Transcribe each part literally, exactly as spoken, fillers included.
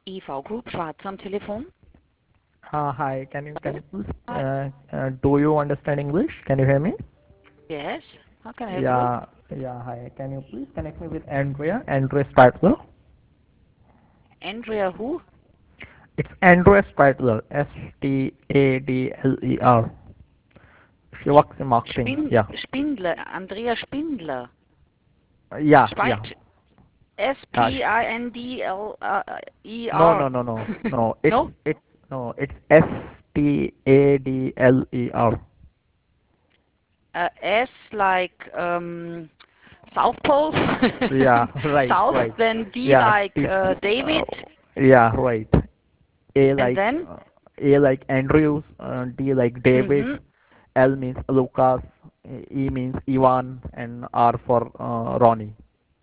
E V Group Schwarz am Telefon. Uh, hi, can you can you please uh, uh, do you understand English? Can you hear me? Yes. How can I help you? Yeah, yeah. Hi, can you please connect me with Andrea? Andrea Stadler. Andrea who? It's Andrea Stadler. S T A D L E R. She works in marketing. Spin Yeah. Spindler. Andrea Spindler. Uh, yeah, yeah. Speit. S Uh, P I N D L E no, no, R. no, no, no. It's No? it. No, it's S T A D L E R. Uh, S like um, South Pole. Yeah, right, South, right. then D Yeah, like T. uh, Uh, David, yeah, right. A and like then? uh, A like Andrews, uh, D like David, Mm-hmm. L means Lucas, E means Ivan, and R for uh, Ronnie.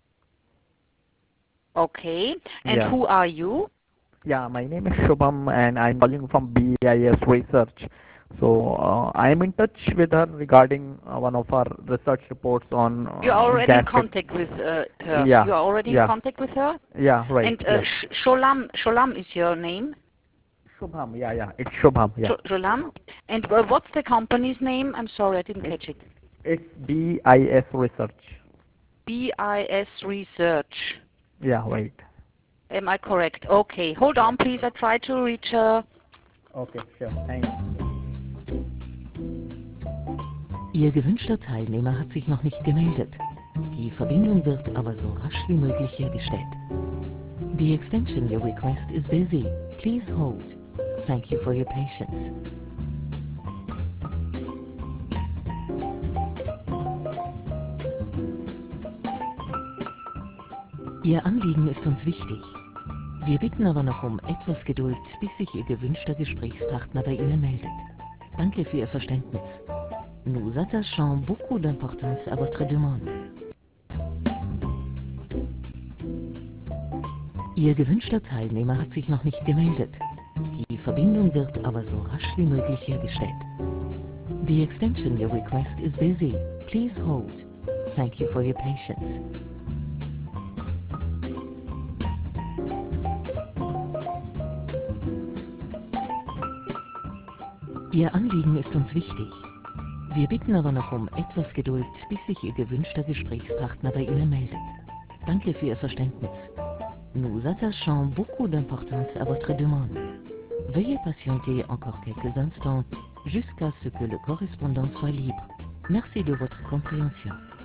Okay. And Yeah, who are you? yeah. My name is Shubham, and I'm calling from B I S Research. So uh, I am in touch with her regarding uh, one of our research reports on You're uh, already in gastric. contact with uh, her. Yeah, You are already in yeah, contact with her? yeah. Right. And uh, Yes. Sh- Sholam, Sholam is your name? Shubham. Yeah, yeah. It's Shubham. Yeah. Sh- Sholam? And uh, what's the company's name? I'm sorry, I didn't It's catch it. it's B I S Research. B I S Research. Yeah. Right. Am I correct? Okay, hold Yeah. on, please. I try to reach her. Okay. Sure. Thanks. Ihr gewünschter Teilnehmer hat sich noch nicht gemeldet. Die Verbindung wird aber so rasch wie möglich hergestellt. The extension you request is busy. Please hold. Thank you for your patience. Ihr Anliegen ist uns wichtig. Wir bitten aber noch um etwas Geduld, bis sich Ihr gewünschter Gesprächspartner bei Ihnen meldet. Danke für Ihr Verständnis. Nous attachons beaucoup d'importance à votre demande. Ihr gewünschter Teilnehmer hat sich noch nicht gemeldet. Die Verbindung wird aber so rasch wie möglich hergestellt. The extension you request is busy. Please hold. Thank you for your patience. Ihr Anliegen ist uns wichtig. Wir bitten aber noch um etwas Geduld, bis sich Ihr gewünschter Gesprächspartner bei Ihnen meldet. Danke für Ihr Verständnis. Nous attachons beaucoup d'importance à votre demande. Veuillez patienter encore quelques instants jusqu'à ce que le correspondant soit libre. Merci de votre compréhension.